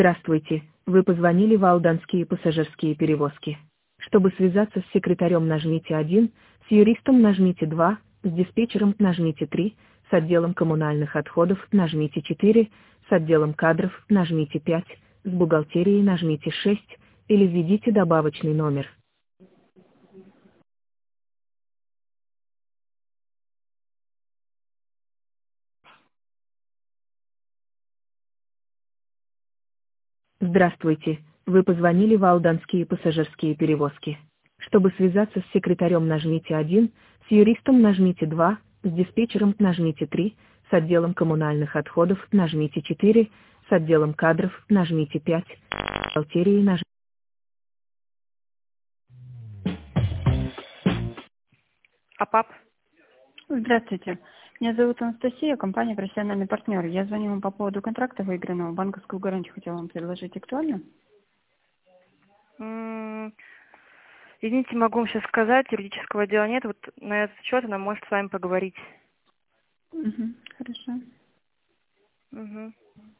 Здравствуйте, вы позвонили в Алданские пассажирские перевозки. Чтобы связаться с секретарем, нажмите 1, с юристом нажмите 2, с диспетчером нажмите 3, с отделом коммунальных отходов нажмите 4, с отделом кадров нажмите 5, с бухгалтерией нажмите 6 или введите добавочный номер. Здравствуйте, вы позвонили в Алданские пассажирские перевозки. Чтобы связаться с секретарем, нажмите 1, с юристом нажмите 2, с диспетчером нажмите 3, с отделом коммунальных отходов нажмите 4, с отделом кадров нажмите 5, с бухгалтерией нажмите. А пап? Здравствуйте. Меня зовут Анастасия, компания «Профессиональный партнер». Я звоню вам по поводу контракта выигранного. Банковскую гарантию хотела вам предложить. Актуально? Извините, могу вам сейчас сказать, юридического дела нет. Вот на этот счет она может с вами поговорить. Угу, хорошо. Угу.